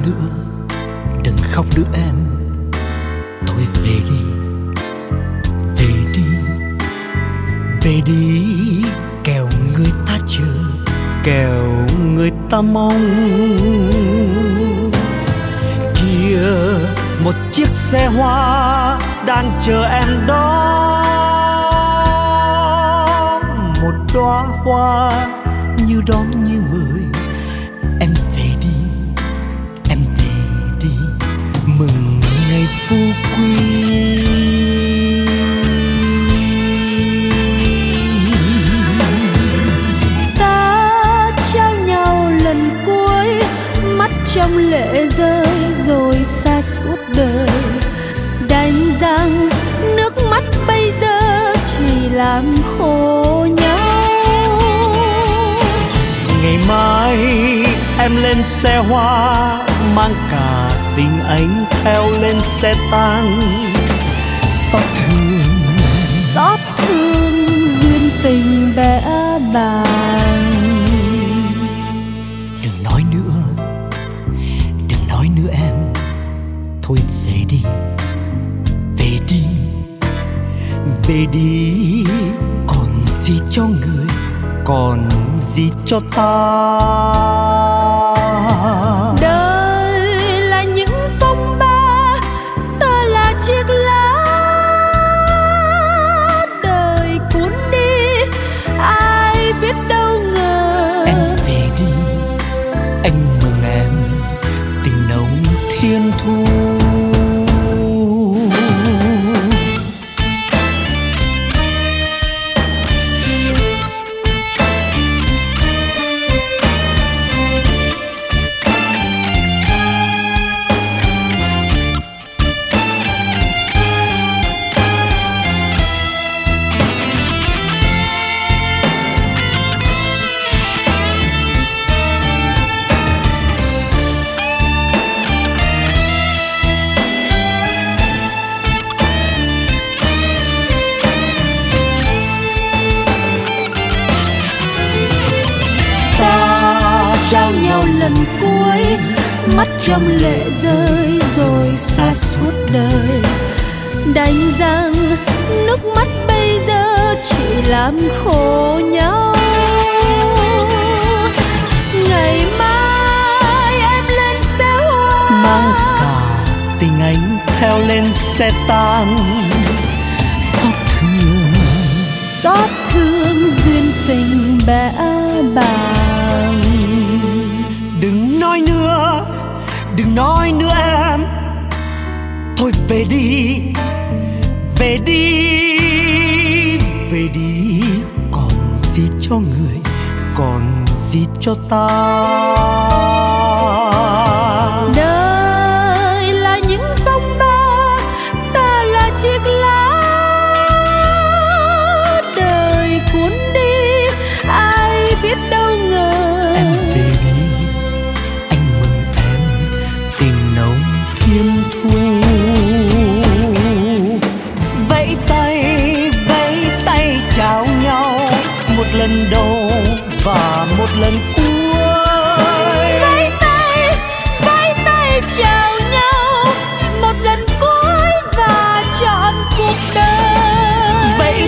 nữa, đừng khóc nữa em. Thôi về đi, về đi, về đi. Kẻo người ta chờ, kẻo người ta mong. Kìa một chiếc xe hoa đang chờ em đó, một đóa hoa như đón như mời. Em về đi, em về đi, mừng ngày phú quý. Ta trao nhau lần cuối, mắt trong lệ rơi rồi xa suốt đời. Đành rằng nước mắt bây giờ chỉ làm khổ nhau. Ngày mai em lên xe hoa, mang cả tình anh theo lên xe tang. Xót thương duyên tình bẽ bàng. Đừng nói nữa em. Thôi về đi, về đi, về đi. Còn gì cho người, còn gì cho ta. Đời là những phong ba, ta là chiếc lá. Đời cuốn đi, ai biết đâu ngờ. Em về đi, anh mừng em, tình nồng thiên thu. Trao nhau lần cuối, mắt trong lệ rơi rồi xa suốt đời. Đành rằng nước mắt bây giờ chỉ làm khổ nhau. Ngày mai em lên xe hoa, mang cả tình anh theo lên xe tang. Xót thương duyên tình bẽ bàng. Đừng nói nữa em. Thôi về đi, về đi, về đi. Còn gì cho người, còn gì cho ta. Đời là những phong ba, ta là chiếc lá. Đời cuốn đi, ai biết đâu ngờ. Em về đi, anh mừng em, tình nồng thiên thu. Vẫy tay chào nhau, một lần đầu và một lần cuối. Vẫy tay chào nhau, một lần cuối và trọn cuộc đời. Vẫy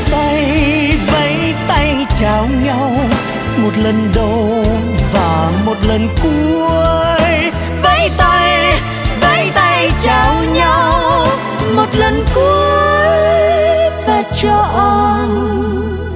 tay chào nhau, một lần đầu và một lần cuối. Vẫy tay chào nhau, một lần cuối và trọn